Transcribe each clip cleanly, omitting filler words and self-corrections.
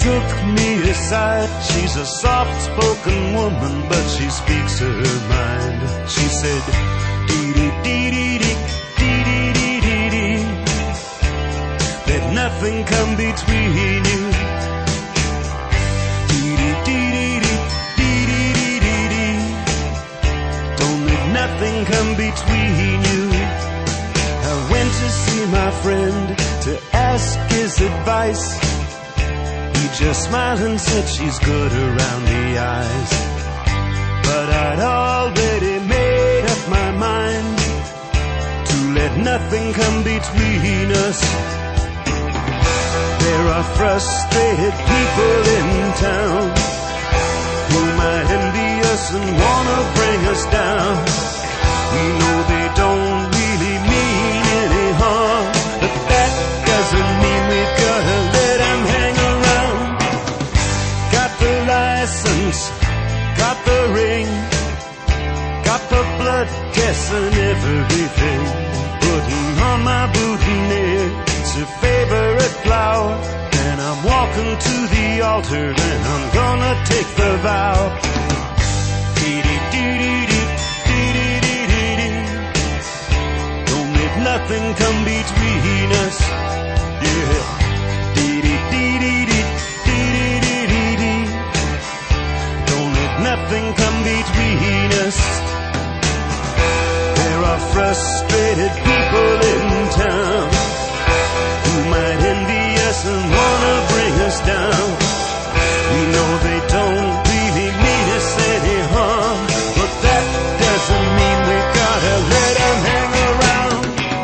took me aside. She's a soft-spoken woman, but she speaks her mind. She said, dee-dee-dee-dee-dee, dee-dee-dee-dee-dee, let nothing come between you. Dee-dee-dee-dee-dee, dee-dee-dee-dee-dee, don't let nothing come between you. I went to see my friend to ask his advice. He just smiled and said she's good around the eyes. But I'd already made up my mind to let nothing come between us. There are frustrated people in town who might envy us and wanna bring us down. We know they don't really mean any harm, but that doesn't mean we've gotta let them hang around. Got the license, got the ring, got the blood tests and everything. Putting on my boutonniere, it's a favorite flower, and I'm walking to the altar and I'm gonna take the vow. Dee-dee-dee-dee-dee, dee-dee-dee-dee-dee, don't let nothing come between us. Yeah. Dee-dee-dee-dee-dee, dee-dee-dee-dee-dee, don't let nothing come between us. There are frustrated people in town who might envy us and wanna bring us down. We know they don't really mean us any harm, but that doesn't mean we gotta let them hang around.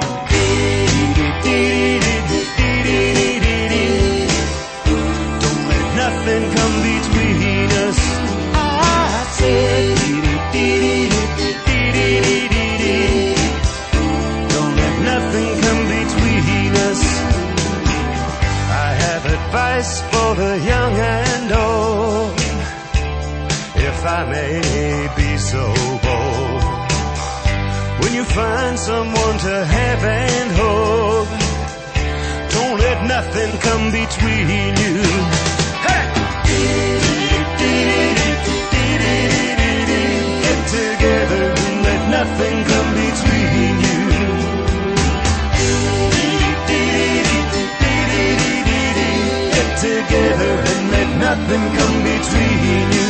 Dee-dee-dee-dee-dee-dee-dee-dee, don't let nothing come between us. I said dee-dee-dee-dee-dee-dee-dee, don't let nothing come between us. I have advice for the young and old, if I may be so bold. When you find someone to have and hold, don't let nothing come between you. Hey! Get together and let nothing come between you. Get together and let nothing come between you.